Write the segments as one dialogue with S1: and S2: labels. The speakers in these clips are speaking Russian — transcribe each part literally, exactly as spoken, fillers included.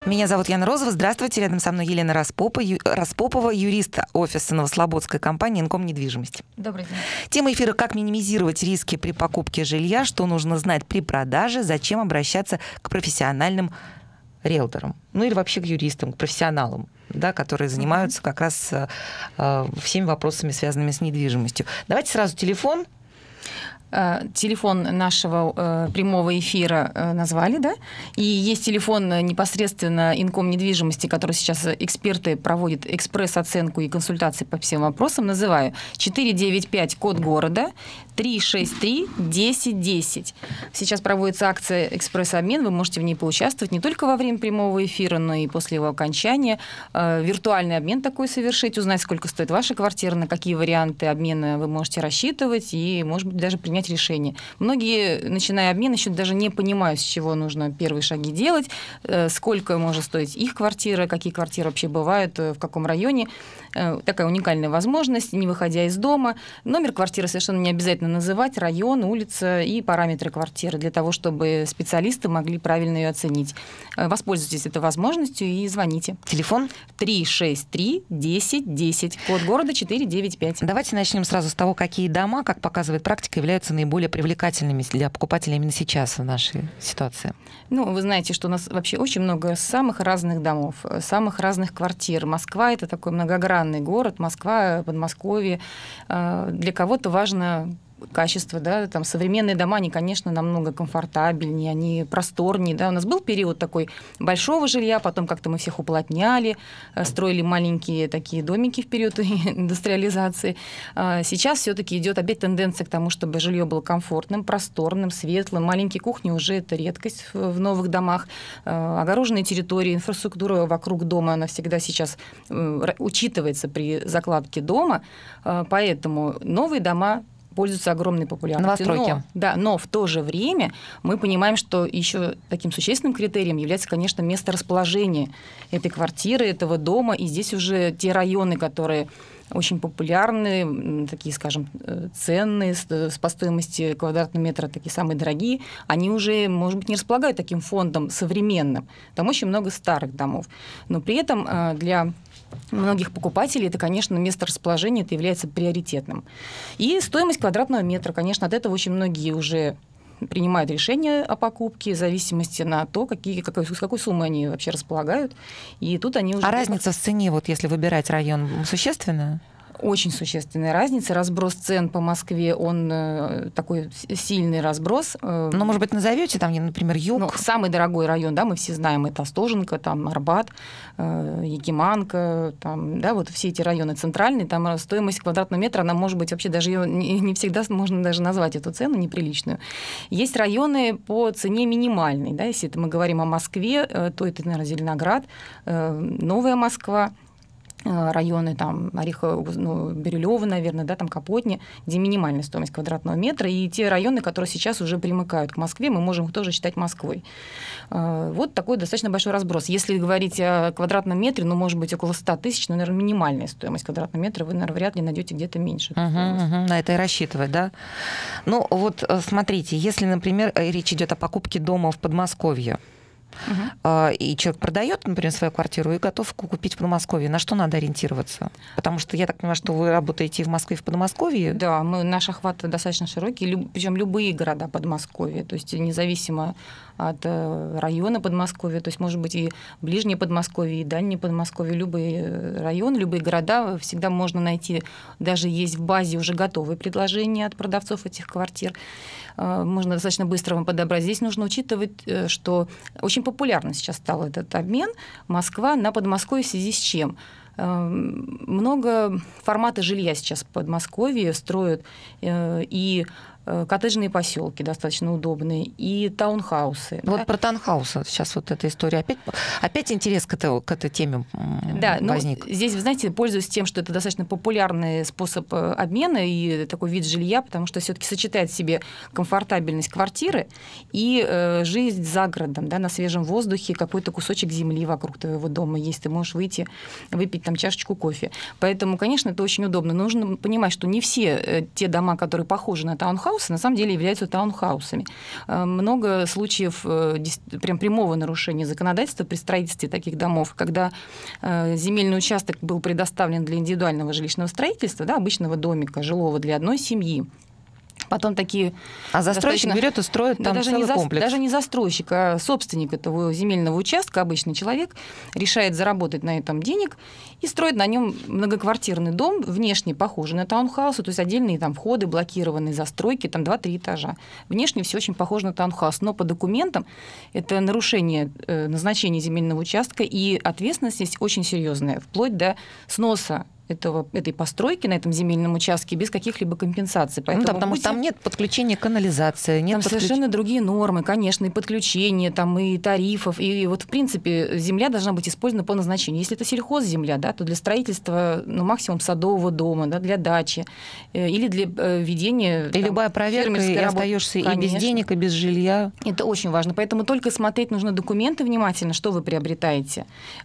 S1: Меня зовут Яна Розова. Здравствуйте. Рядом со мной Елена Распопова, ю... Распопова юрист офиса новослободской компании «Инком недвижимость».
S2: Добрый день.
S1: Тема эфира: как минимизировать риски при покупке жилья, что нужно знать при продаже, зачем обращаться к профессиональным риэлторам, ну или вообще к юристам, к профессионалам, да, которые занимаются как раз э, всеми вопросами, связанными с недвижимостью. Давайте сразу телефон.
S2: Телефон нашего э, прямого эфира э, назвали, да? И есть телефон непосредственно Инком недвижимости, который сейчас эксперты проводят экспресс-оценку и консультации по всем вопросам. Называю четыре девять пять, код города, три шесть три десять десять. Сейчас проводится акция «Экспресс-обмен». Вы можете в ней поучаствовать не только во время прямого эфира, но и после его окончания. Э, виртуальный обмен такой совершить, узнать, сколько стоит ваша квартира, на какие варианты обмена вы можете рассчитывать и, может быть, даже принять решение. Многие, начиная обмен, еще даже не понимают, с чего нужно первые шаги делать, сколько может стоить их квартира, какие квартиры вообще бывают, в каком районе. Такая уникальная возможность, не выходя из дома. Номер квартиры совершенно не обязательно называть, район, улица и параметры квартиры, для того, чтобы специалисты могли правильно ее оценить. Воспользуйтесь этой возможностью и звоните.
S1: Телефон?
S2: три шесть три десять десять, код города четыре девять пять.
S1: Давайте начнем сразу с того, какие дома, как показывает практика, являются наиболее привлекательными для покупателей именно сейчас в нашей ситуации.
S2: Ну, вы знаете, что у нас вообще очень много самых разных домов, самых разных квартир. Москва — это такой многогранный город, Москва, Подмосковье. Для кого-то важно качество, да, там современные дома, они, конечно, намного комфортабельнее, они просторнее, да. У нас был период такой большого жилья, потом как-то мы всех уплотняли, строили маленькие такие домики в период индустриализации. Сейчас все-таки идет опять тенденция к тому, чтобы жилье было комфортным, просторным, светлым. Маленькие кухни уже это редкость в новых домах. Огороженные территории, инфраструктура вокруг дома, она всегда сейчас учитывается при закладке дома, поэтому новые дома пользуются огромной популярностью.
S1: Новостройки.
S2: Но, да, но в то же время мы понимаем, что еще таким существенным критерием является, конечно, место расположения этой квартиры, этого дома. И здесь уже те районы, которые очень популярны, такие, скажем, ценные, по стоимости квадратного метра, такие самые дорогие, они уже, может быть, не располагают таким фондом современным. Там очень много старых домов. Но при этом для многих покупателей это, конечно, место расположения это является приоритетным. И стоимость квадратного метра, конечно, от этого очень многие уже принимают решение о покупке в зависимости на то, какие, какой, с какой суммой они вообще располагают. И тут они уже...
S1: А разница в цене, вот если выбирать район, существенная?
S2: Очень существенная разница. Разброс цен по Москве, он э, такой сильный разброс.
S1: Ну, может быть, назовете там, например, Юг?
S2: Ну, самый дорогой район, да, мы все знаем, это Остоженко, там Арбат, э, Якиманка, там, да, вот все эти районы центральные, там стоимость квадратного метра, она может быть вообще даже ее не, не всегда можно даже назвать эту цену неприличную. Есть районы по цене минимальной, да, если это мы говорим о Москве, э, то это, наверное, Зеленоград, э, Новая Москва, районы там Орехово, ну, Бирюлёво, наверное, да, там Капотни, где минимальная стоимость квадратного метра, и те районы, которые сейчас уже примыкают к Москве, мы можем их тоже считать Москвой. Вот такой достаточно большой разброс. Если говорить о квадратном метре, ну, может быть, около ста тысяч, ну, наверное, минимальная стоимость квадратного метра, вы, наверное, вряд ли найдете где-то меньше.
S1: Угу, угу, на это и рассчитывать, да? Ну, вот смотрите, если, например, речь идет о покупке дома в Подмосковье, Uh-huh. и человек продает, например, свою квартиру и готов купить в Подмосковье, на что надо ориентироваться? Потому что я так понимаю, что вы работаете и в Москве, и в Подмосковье.
S2: Да, мы, наш охват достаточно широкий, люб, причем любые города Подмосковья, то есть независимо от района Подмосковья, то есть, может быть, и ближнее Подмосковье, и дальнее Подмосковье, любые районы, любые города всегда можно найти. Даже есть в базе уже готовые предложения от продавцов этих квартир. Можно достаточно быстро вам подобрать. Здесь нужно учитывать, что очень популярно сейчас стал этот обмен Москва на Подмосковье в связи с чем? Много формата жилья сейчас в Подмосковье строят, и коттеджные поселки достаточно удобные, и таунхаусы.
S1: Вот
S2: да?
S1: про таунхаусы сейчас вот эта история. Опять, опять интерес к этой, к этой теме
S2: да,
S1: возник.
S2: Ну, здесь, вы знаете, пользуюсь тем, что это достаточно популярный способ обмена и такой вид жилья, потому что все-таки сочетает в себе комфортабельность квартиры и э, жизнь за городом, да, на свежем воздухе, какой-то кусочек земли вокруг твоего дома есть. Ты можешь выйти, выпить выпить там чашечку кофе. Поэтому, конечно, это очень удобно. Но нужно понимать, что не все те дома, которые похожи на таунхаусы, на самом деле являются таунхаусами. Много случаев прям прямого нарушения законодательства при строительстве таких домов, когда земельный участок был предоставлен для индивидуального жилищного строительства, да, обычного домика жилого для одной семьи. Потом такие...
S1: А застройщик достаточно... берет и строит там
S2: да,
S1: целый
S2: даже
S1: комплекс.
S2: Даже не застройщик, а собственник этого земельного участка, обычный человек, решает заработать на этом денег и строит на нем многоквартирный дом, внешне похожий на таунхаус, то есть отдельные там входы, блокированные застройки, там два-три этажа. Внешне все очень похоже на таунхаус, но по документам это нарушение назначения земельного участка, и ответственность есть очень серьезная, вплоть до сноса Этого, этой постройки на этом земельном участке без каких-либо компенсаций.
S1: Поэтому, ну да, потому будьте... что там нет подключения к канализации. Нет
S2: там
S1: подключ...
S2: совершенно другие нормы, конечно, и подключения, там, и тарифов. И вот, в принципе, земля должна быть использована по назначению. Если это сельхозземля, да, то для строительства, ну, максимум садового дома, да, для дачи или для ведения...
S1: И там, любая проверка, и остаешься и без денег, и без жилья.
S2: Это очень важно. Поэтому только смотреть нужно документы внимательно, что вы приобретаете,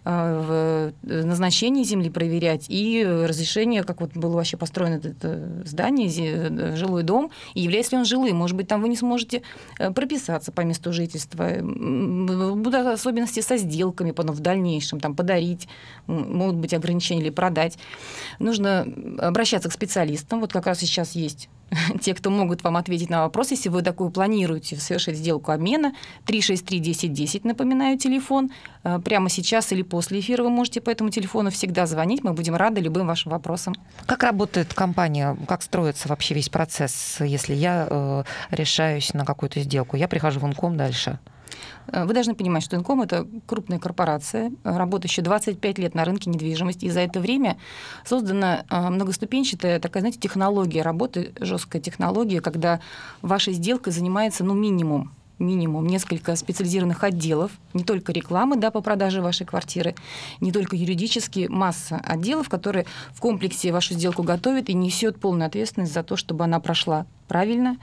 S2: в назначении земли проверять, и разрешение, как вот было вообще построено это здание, жилой дом, и является ли он жилым. Может быть, там вы не сможете прописаться по месту жительства. Будут особенности со сделками потом в дальнейшем, там, подарить, могут быть ограничения или продать. Нужно обращаться к специалистам. Вот как раз сейчас есть те, кто могут вам ответить на вопрос, если вы такую планируете совершить сделку обмена. три шесть три десять десять, напоминаю, телефон. Прямо сейчас или после эфира вы можете по этому телефону всегда звонить. Мы будем рады любым вашим вопросам.
S1: Как работает компания? Как строится вообще весь процесс, если я э, решаюсь на какую-то сделку? Я прихожу в Инком дальше.
S2: Вы должны понимать, что Инком — это крупная корпорация, работающая двадцать пять лет на рынке недвижимости, и за это время создана многоступенчатая такая, знаете, технология работы, жесткая технология, когда вашей сделкой занимается, ну, минимум, минимум несколько специализированных отделов, не только рекламы, да, по продаже вашей квартиры, не только юридически, масса отделов, которые в комплексе вашу сделку готовят и несет полную ответственность за то, чтобы она прошла правильно,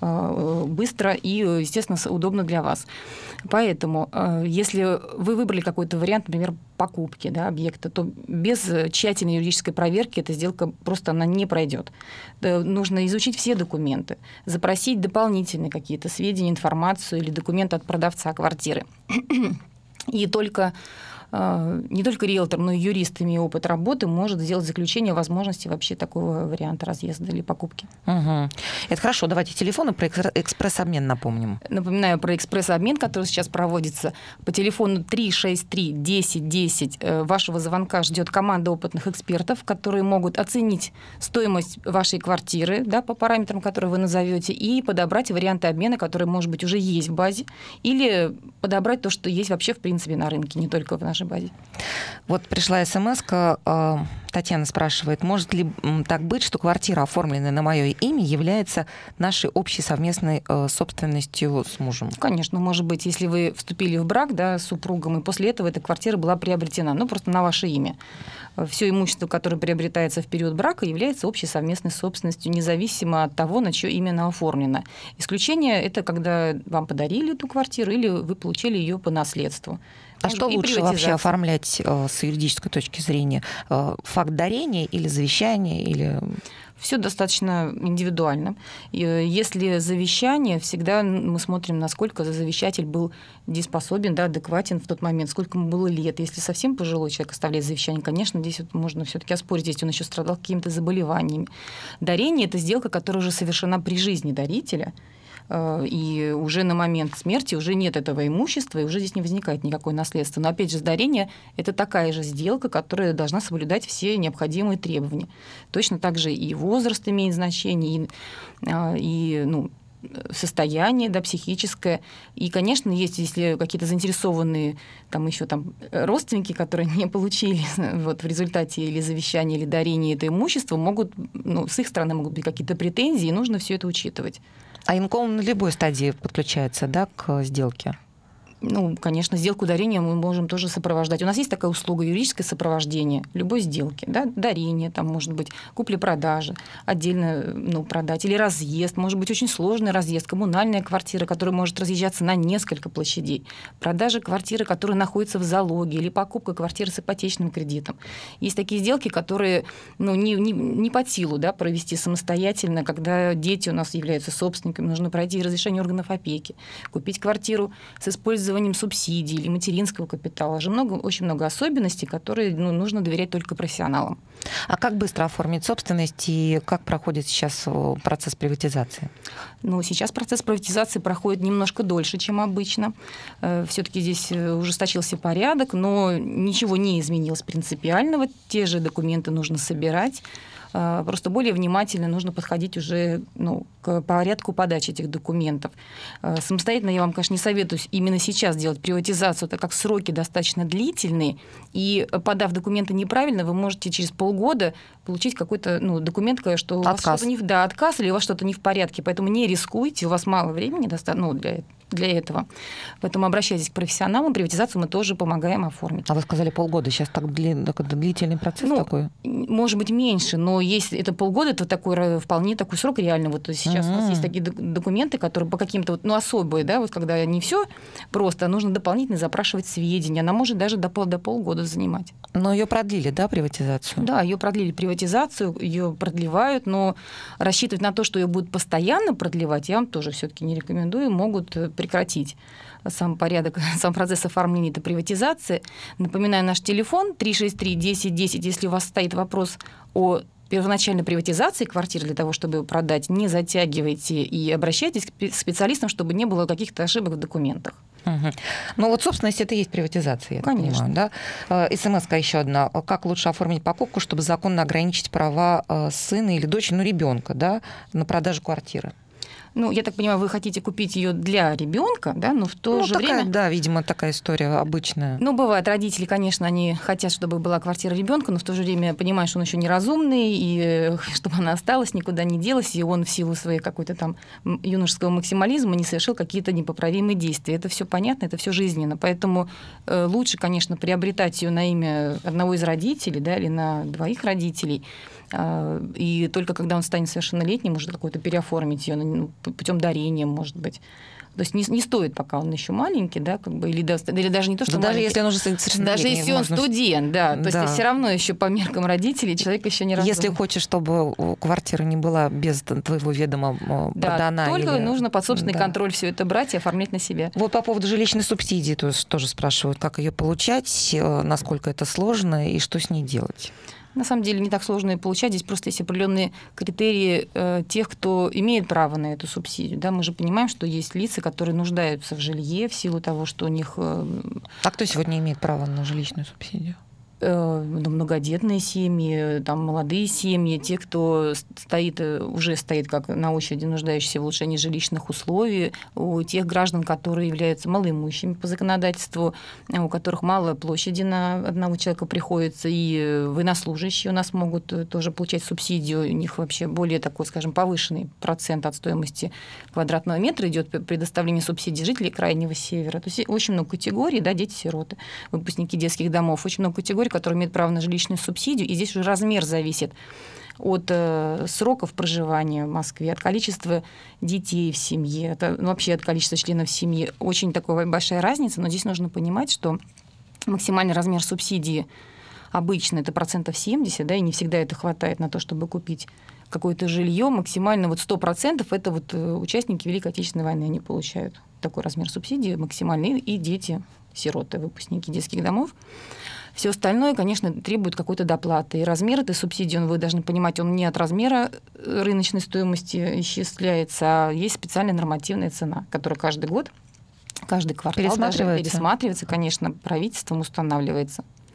S2: быстро и, естественно, удобно для вас. Поэтому, если вы выбрали какой-то вариант, например, покупки, да, объекта, то без тщательной юридической проверки эта сделка просто она не пройдет. Нужно изучить все документы, запросить дополнительные какие-то сведения, информацию или документы от продавца квартиры. И только не только риэлтор, но и юрист, имея опыт работы, может сделать заключение о возможности вообще такого варианта разъезда или покупки.
S1: Угу. Это хорошо. Давайте телефоны про экспресс-обмен напомним.
S2: Напоминаю про экспресс-обмен, который сейчас проводится. По телефону три шесть три десять десять вашего звонка ждет команда опытных экспертов, которые могут оценить стоимость вашей квартиры, да, по параметрам, которые вы назовете, и подобрать варианты обмена, которые, может быть, уже есть в базе, или подобрать то, что есть вообще в принципе на рынке, не только в нашей базе.
S1: Вот пришла смс-ка, Татьяна спрашивает, может ли так быть, что квартира, оформленная на мое имя, является нашей общей совместной собственностью с мужем?
S2: Конечно, может быть, если вы вступили в брак, да, с супругом, и после этого эта квартира была приобретена, ну, просто на ваше имя. Все имущество, которое приобретается в период брака, является общей совместной собственностью, независимо от того, на чье имя она оформлена. Исключение – это когда вам подарили эту квартиру или вы получили ее по наследству.
S1: А что лучше вообще оформлять э, с юридической точки зрения? Э, факт дарения или завещание? Или...
S2: Все достаточно индивидуально. Если завещание, всегда мы смотрим, насколько завещатель был дееспособен, да, адекватен в тот момент, сколько ему было лет. Если совсем пожилой человек оставляет завещание, конечно, здесь вот можно все-таки оспорить, если он еще страдал какими-то заболеваниями. Дарение – это сделка, которая уже совершена при жизни дарителя, и уже на момент смерти уже нет этого имущества, и уже здесь не возникает никакое наследство. Но опять же, дарение – это такая же сделка, которая должна соблюдать все необходимые требования. Точно так же и возраст имеет значение, и, и ну, состояние, да, психическое. И, конечно, есть, если какие-то заинтересованные там еще там родственники, которые не получили вот, в результате или завещания, или дарения это имущество, могут, ну, с их стороны могут быть какие-то претензии, и нужно все это учитывать.
S1: А Инком на любой стадии подключается, да, к сделке?
S2: Ну, конечно, сделку дарения мы можем тоже сопровождать. У нас есть такая услуга юридическое сопровождение любой сделки, да, дарение, там, может быть, купли-продажи, отдельно, ну, продать, или разъезд, может быть, очень сложный разъезд, коммунальная квартира, которая может разъезжаться на несколько площадей, продажа квартиры, которая находится в залоге, или покупка квартиры с ипотечным кредитом. Есть такие сделки, которые, ну, не, не, не под силу, да, провести самостоятельно, когда дети у нас являются собственниками, нужно пройти разрешение органов опеки, купить квартиру с использованием субсидий или материнского капитала. Же много, очень много особенностей, которые, ну, нужно доверять только профессионалам.
S1: А как быстро оформить собственность и как проходит сейчас процесс приватизации?
S2: Ну, сейчас процесс приватизации проходит немножко дольше, чем обычно. Все-таки здесь ужесточился порядок, но ничего не изменилось принципиального. Те же документы нужно собирать. Просто более внимательно нужно подходить уже, ну, к порядку подачи этих документов. Самостоятельно я вам, конечно, не советую именно сейчас делать приватизацию, так как сроки достаточно длительные, и подав документы неправильно, вы можете через полгода получить какой-то, ну, документ, что у вас
S1: отказ.
S2: что-то не, да, отказ или у вас что-то не в порядке. Поэтому не рискуйте, у вас мало времени ну, для для этого. Поэтому обращайтесь к профессионалам. Приватизацию мы тоже помогаем оформить.
S1: А вы сказали полгода. Сейчас так длительный процесс
S2: ну,
S1: такой?
S2: Может быть, меньше, но есть это полгода, это такой, вполне такой срок реально. Вот сейчас mm-hmm. у нас есть такие документы, которые по каким-то, ну, особые, да, вот когда не все просто, а нужно дополнительно запрашивать сведения. Она может даже до, пол, до полгода занимать.
S1: Но ее продлили, да, приватизацию?
S2: Да, ее продлили приватизацию, ее продлевают, но рассчитывать на то, что ее будут постоянно продлевать, я вам тоже все-таки не рекомендую, могут прекратить сам порядок, сам процесс оформления этой приватизации. Напоминаю, наш телефон три шесть три десять десять, если у вас стоит вопрос о первоначальной приватизации квартиры для того, чтобы продать, не затягивайте и обращайтесь к специалистам, чтобы не было каких-то ошибок в документах.
S1: Угу. Ну вот собственность это и есть приватизация, я
S2: Конечно.
S1: понимаю, да? СМС-ка еще одна. Как лучше оформить покупку, чтобы законно ограничить права сына или дочери, ну ребенка, да, на продажу квартиры?
S2: Ну, я так понимаю, вы хотите купить ее для ребенка, да, но в то
S1: ну,
S2: же
S1: такая,
S2: время...
S1: Да, видимо, такая история обычная.
S2: Ну, бывает, родители, конечно, они хотят, чтобы была квартира ребенка, но в то же время понимают, что он еще неразумный, и чтобы она осталась, никуда не делась, и он в силу своей какой-то там юношеского максимализма не совершил какие-то непоправимые действия. Это все понятно, это все жизненно. Поэтому лучше, конечно, приобретать ее на имя одного из родителей, да, или на двоих родителей. И только когда он станет совершеннолетним, может какой-то переоформить ее, ну, путем дарения, может быть. То есть не, не стоит, пока он еще маленький, да, как бы, или, или даже не то, что
S1: да
S2: маленький,
S1: даже если он уже совершеннолетний,
S2: даже если он
S1: можно...
S2: студент, да, то
S1: да.
S2: есть все равно еще по меркам родителей человек еще не разумный.
S1: Если хочешь, чтобы квартира не была без твоего ведома
S2: да,
S1: продана.
S2: Только
S1: или...
S2: нужно под собственный
S1: да.
S2: контроль все это брать и оформлять на себя.
S1: Вот по поводу жилищной субсидии тоже, тоже спрашивают, как ее получать, насколько это сложно и что с ней делать.
S2: На самом деле не так сложно и получать. Здесь просто есть определенные критерии э, тех, кто имеет право на эту субсидию. Да, мы же понимаем, что есть лица, которые нуждаются в жилье в силу того, что у них... Э,
S1: а кто сегодня имеет право на жилищную субсидию?
S2: Многодетные семьи, там, молодые семьи, те, кто стоит, уже стоит как на очереди, нуждающиеся в улучшении жилищных условий, у тех граждан, которые являются малоимущими по законодательству, у которых мало площади на одного человека приходится, и военнослужащие у нас могут тоже получать субсидию, у них вообще более такой, скажем, повышенный процент от стоимости квадратного метра идет предоставление субсидий жителей Крайнего Севера. То есть очень много категорий, да, дети-сироты, выпускники детских домов, очень много категорий, которые имеют право на жилищную субсидию, и здесь уже размер зависит от э, сроков проживания в Москве, от количества детей в семье, это, ну, вообще от количества членов семьи. Очень такая большая разница, но здесь нужно понимать, что максимальный размер субсидии обычно это процентов семьдесят, да, и не всегда это хватает на то, чтобы купить какое-то жилье. Максимально вот сто процентов это вот участники Великой Отечественной войны, они получают такой размер субсидии максимальный, и дети, сироты, выпускники детских домов. Все остальное, конечно, требует какой-то доплаты. И размер этой субсидии, вы должны понимать, он не от размера рыночной стоимости исчисляется, а есть специальная нормативная цена, которая каждый год, каждый квартал
S1: пересматривается,
S2: пересматривается, конечно, правительством устанавливается.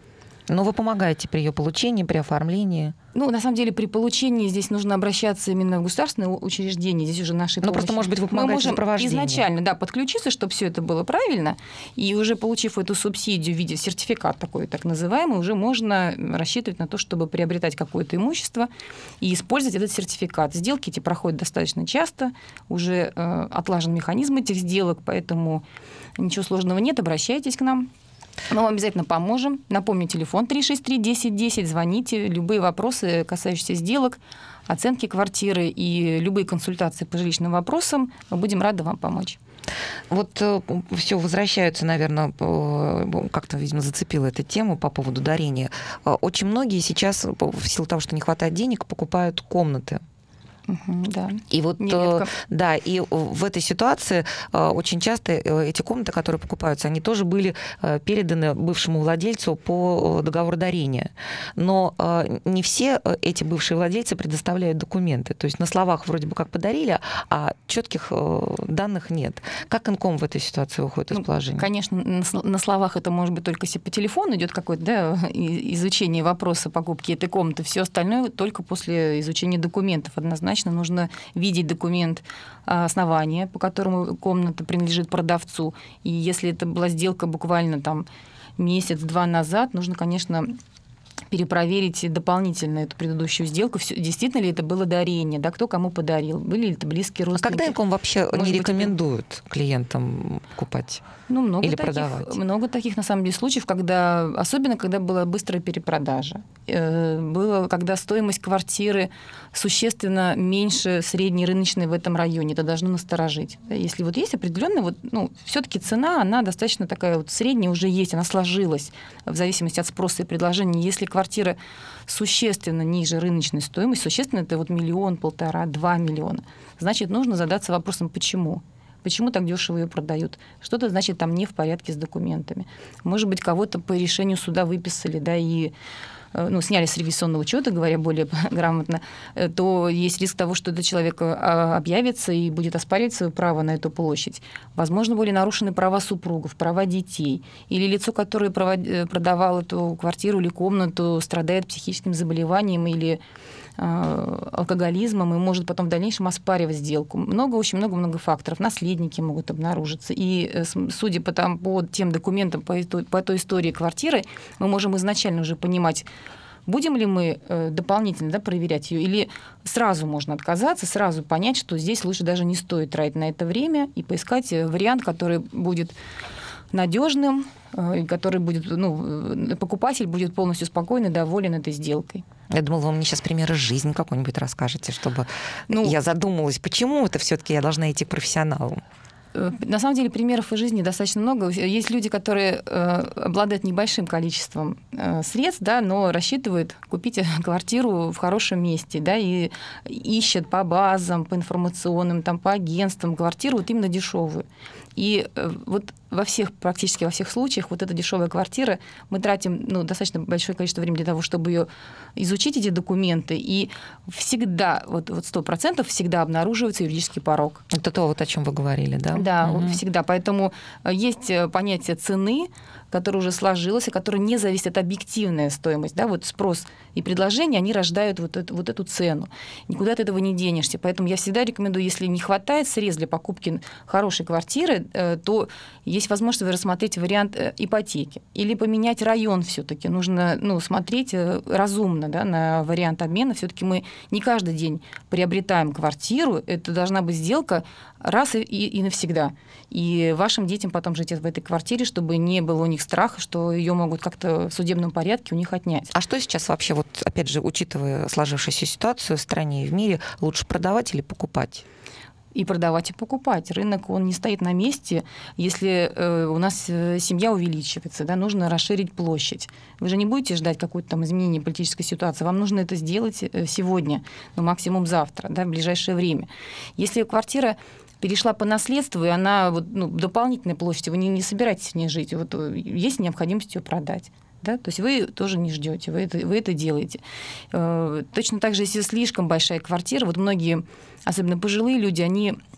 S1: Но вы помогаете при ее получении, при оформлении?
S2: Ну, на самом деле, при получении здесь нужно обращаться именно в государственное учреждение. Здесь уже нашей
S1: Ну,
S2: помощи.
S1: просто, может быть, вы помогаете
S2: Мы можем
S1: сопровождению.
S2: изначально, да, подключиться, чтобы все это было правильно, и уже получив эту субсидию в виде сертификата такой так называемый, уже можно рассчитывать на то, чтобы приобретать какое-то имущество и использовать этот сертификат. Сделки эти проходят достаточно часто, уже э, отлажен механизм этих сделок, поэтому ничего сложного нет, обращайтесь к нам. Мы вам обязательно поможем. Напомню, телефон три шесть три десять десять. Звоните. Любые вопросы, касающиеся сделок, оценки квартиры и любые консультации по жилищным вопросам, мы будем рады вам помочь.
S1: Вот э, все возвращаются, наверное, э, как-то, видимо, зацепила эта тема по поводу дарения. Э, очень многие сейчас, в силу того, что не хватает денег, покупают комнаты.
S2: Угу, да.
S1: И вот,
S2: Нередко.
S1: да, и в этой ситуации очень часто эти комнаты, которые покупаются, они тоже были переданы бывшему владельцу по договору дарения. Но не все эти бывшие владельцы предоставляют документы. То есть на словах вроде бы как подарили, а четких данных нет. Как Инком в этой ситуации выходит из
S2: Ну,
S1: положения?
S2: конечно, на словах это может быть только если по телефону идет какое-то, да, изучение вопроса покупки этой комнаты. Все остальное только после изучения документов однозначно. Нужно видеть документ основания, по которому комната принадлежит продавцу. И если это была сделка буквально там месяц-два назад, нужно, конечно, перепроверить дополнительно эту предыдущую сделку, действительно ли это было дарение, да, кто кому подарил, были ли это близкие родственники.
S1: А когда Инком вообще
S2: Может
S1: не
S2: быть,
S1: рекомендует клиентам покупать?
S2: Ну, много
S1: или
S2: таких,
S1: продавать?
S2: Много таких, на самом деле, случаев, когда, особенно когда была быстрая перепродажа. Было, когда стоимость квартиры существенно меньше средней рыночной в этом районе. Это должно насторожить. Если вот есть определенная, вот, ну, все-таки цена, она достаточно такая вот средняя уже есть, она сложилась в зависимости от спроса и предложения. Если квартира существенно ниже рыночной стоимости, существенно это вот миллион, полтора, два миллиона, значит, нужно задаться вопросом, почему? Почему так дешево ее продают? Что-то, значит, там не в порядке с документами. Может быть, кого-то по решению суда выписали, да, и ну, сняли с ревизионного учета, говоря более грамотно, то есть риск того, что этот человек объявится и будет оспаривать свое право на эту площадь. Возможно, были нарушены права супругов, права детей. Или лицо, которое продавало эту квартиру или комнату, страдает психическим заболеванием или алкоголизмом и может потом в дальнейшем оспаривать сделку. Много, очень много-много факторов. Наследники могут обнаружиться. И судя по, там, по тем документам, по, по той истории квартиры, мы можем изначально уже понимать, будем ли мы дополнительно, да, проверять ее, или сразу можно отказаться, сразу понять, что здесь лучше даже не стоит тратить на это время и поискать вариант, который будет надежным, который будет, ну, покупатель будет полностью спокойно доволен этой сделкой.
S1: Я думала, вы мне сейчас примеры жизни какой-нибудь расскажете, чтобы ну, я задумалась, почему это все-таки я должна идти к профессионалу.
S2: На самом деле примеров из жизни достаточно много. Есть люди, которые э, обладают небольшим количеством э, средств, да, но рассчитывают купить квартиру в хорошем месте, да, и ищут по базам, по информационным, там, по агентствам квартиру вот именно дешевую. И э, вот во всех, практически во всех случаях вот эта дешевая квартира, мы тратим, ну, достаточно большое количество времени для того, чтобы ее изучить, эти документы, и всегда, вот, вот сто процентов всегда обнаруживается юридический порог.
S1: Это то, вот о чем вы говорили, да?
S2: Да,
S1: угу.
S2: Всегда. Поэтому есть понятие цены, которое уже сложилось, и которое не зависит от объективной стоимости. Да? Вот спрос и предложение, они рождают вот эту, вот эту цену. Никуда от этого не денешься. Поэтому я всегда рекомендую, если не хватает средств для покупки хорошей квартиры, то есть возможность вы рассмотреть вариант ипотеки. Или поменять район все-таки. Нужно, ну, смотреть разумно, да, на вариант обмена. Все-таки мы не каждый день приобретаем квартиру. Это должна быть сделка раз и, и навсегда. И вашим детям потом жить в этой квартире, чтобы не было у них страха, что ее могут как-то в судебном порядке у них отнять.
S1: А что сейчас вообще, вот опять же, учитывая сложившуюся ситуацию в стране и в мире, лучше продавать или покупать?
S2: И продавать, и покупать. Рынок, он не стоит на месте. Если э, у нас семья увеличивается, да, нужно расширить площадь. Вы же не будете ждать какое-то там изменение политической ситуации. Вам нужно это сделать сегодня, ну, максимум завтра, да, в ближайшее время. Если квартира перешла по наследству, и она вот, ну, дополнительная площадь, вы не, не собираетесь в ней жить, вот есть необходимость ее продать. Да? То есть вы тоже не ждете, вы это, вы это делаете. Точно так же, если слишком большая квартира, вот многие, особенно пожилые люди, они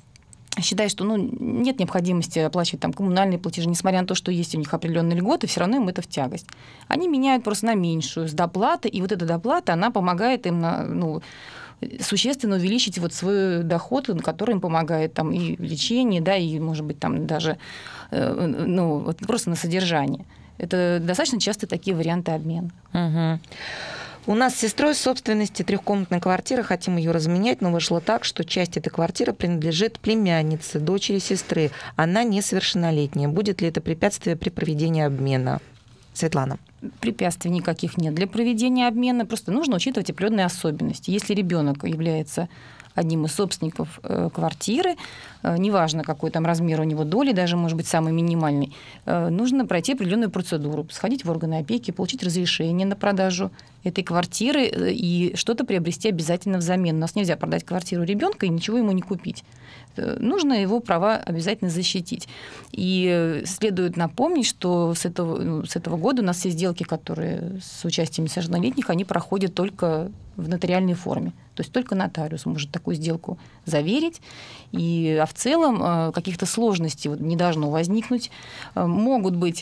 S2: считает, что ну, нет необходимости оплачивать там коммунальные платежи, несмотря на то, что есть у них определенные льготы, все равно им это в тягость. Они меняют просто на меньшую с доплаты, и вот эта доплата, она помогает им на, ну, существенно увеличить вот свой доход, который им помогает там, и в лечении, да, и, может быть, там даже ну, вот просто на содержание. Это достаточно часто такие варианты обмена.
S1: Угу. У нас с сестрой в собственности трехкомнатная квартира, хотим ее разменять, но вышло так, что часть этой квартиры принадлежит племяннице, дочери сестры. Она несовершеннолетняя. Будет ли это препятствие при проведении обмена? Светлана.
S2: Препятствий никаких нет для проведения обмена, просто нужно учитывать определенные особенности. Если ребенок является одним из собственников квартиры, неважно, какой там размер у него доли, даже, может быть, самый минимальный, нужно пройти определенную процедуру, сходить в органы опеки, получить разрешение на продажу этой квартиры и что-то приобрести обязательно взамен. У нас нельзя продать квартиру ребенка и ничего ему не купить. Нужно его права обязательно защитить. И следует напомнить, что с этого, с этого года у нас все сделки, которые с участием несовершеннолетних, они проходят только в нотариальной форме. То есть только нотариус может такую сделку заверить. И, а в целом каких-то сложностей не должно возникнуть. Могут быть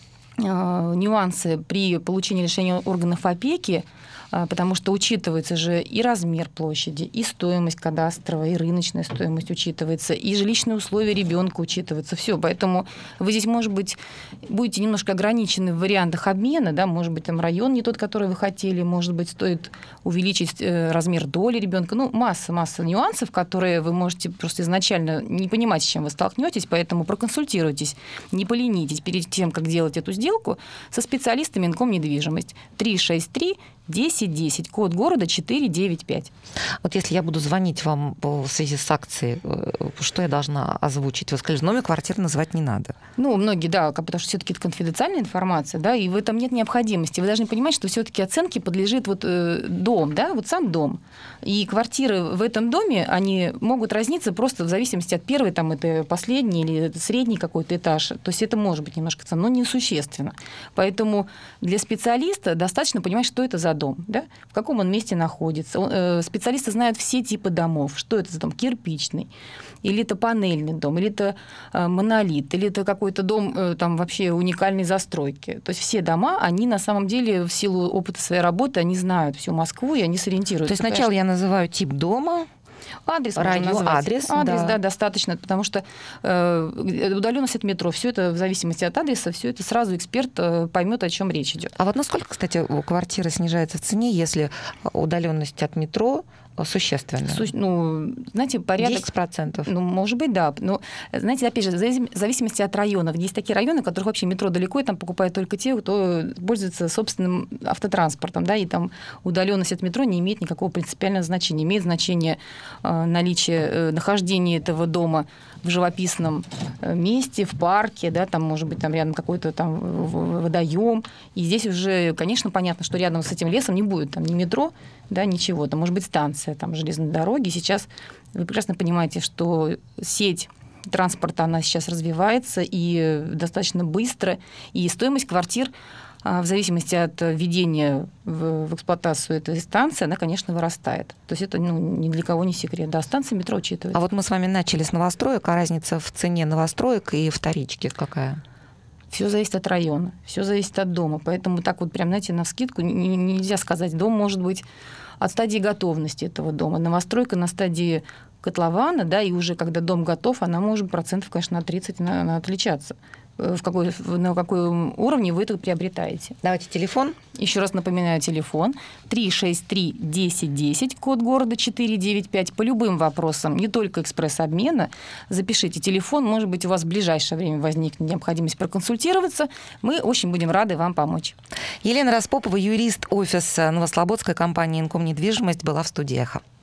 S2: нюансы при получении решения органов опеки, потому что учитывается же и размер площади, и стоимость кадастровая, и рыночная стоимость учитывается, и жилищные условия ребенка учитываются. Все, поэтому вы здесь, может быть, будете немножко ограничены в вариантах обмена, да, может быть, там район не тот, который вы хотели, может быть, стоит увеличить размер доли ребенка. Ну, масса, масса нюансов, которые вы можете просто изначально не понимать, с чем вы столкнетесь, поэтому проконсультируйтесь, не поленитесь перед тем, как делать эту сделку со специалистами Инком-недвижимость. три шесть три десять десять, код города четыре девять пять.
S1: Вот если я буду звонить вам в связи с акцией, что я должна озвучить? Вы сказали, номер квартиры называть не надо.
S2: Ну, многие, да, потому что все-таки это конфиденциальная информация, да, и в этом нет необходимости. Вы должны понимать, что все-таки оценке подлежит вот э, дом, да, вот сам дом. И квартиры в этом доме, они могут разниться просто в зависимости от первой, там, это последний или средний какой-то этаж. То есть это может быть немножко ценно, но несущественно. Поэтому для специалиста достаточно понимать, что это за дом, да? В каком он месте находится. Специалисты знают все типы домов, что это за дом, кирпичный, или это панельный дом, или это монолит, или это какой-то дом там, вообще уникальной застройки. То есть все дома, они на самом деле в силу опыта своей работы, они знают всю Москву, и они сориентируются.
S1: То есть сначала я называю тип дома,
S2: Адрес,
S1: район, адрес,
S2: адрес,
S1: да.
S2: да, достаточно, потому что э, удаленность от метро, все это в зависимости от адреса, все это сразу эксперт э, поймет, о чем речь идет.
S1: А вот насколько, кстати, квартира снижается в цене, если удаленность от метро существенно?
S2: Су- ну, знаете, порядок...
S1: десять процентов.
S2: Ну, может быть, да. Но, знаете, опять же, в зависимости от районов. Есть такие районы, в которых вообще метро далеко, и там покупают только те, кто пользуется собственным автотранспортом, да, и там удаленность от метро не имеет никакого принципиального значения. Имеет значение э, наличие, э, нахождения этого дома в живописном месте, в парке, да, там, может быть, там рядом какой-то там водоем. И здесь уже, конечно, понятно, что рядом с этим лесом не будет там ни метро, да, ничего. Там может быть станция там, железной дороги. Сейчас вы прекрасно понимаете, что сеть транспорта, она сейчас развивается и достаточно быстро. И стоимость квартир в зависимости от введения в, в эксплуатацию этой станции, она, конечно, вырастает. То есть это ну, ни для кого не секрет. Да, станция метро учитывается.
S1: А вот мы с вами начали с новостроек, а разница в цене новостроек и вторички какая?
S2: Все зависит от района, все зависит от дома. Поэтому так вот прям, знаете, навскидку нельзя сказать. Дом может быть от стадии готовности этого дома. Новостройка на стадии котлована, да, и уже когда дом готов, она может процентов, конечно, на тридцать на, на отличаться. В какой, на каком уровне вы это приобретаете.
S1: Давайте телефон.
S2: Еще раз напоминаю, телефон три шесть три десять десять, код города четыре девять пять. По любым вопросам, не только экспресс-обмена, запишите телефон. Может быть, у вас в ближайшее время возникнет необходимость проконсультироваться. Мы очень будем рады вам помочь.
S1: Елена Распопова, юрист офиса Новослободской компании «Инком-недвижимость», была в студии «Эхо».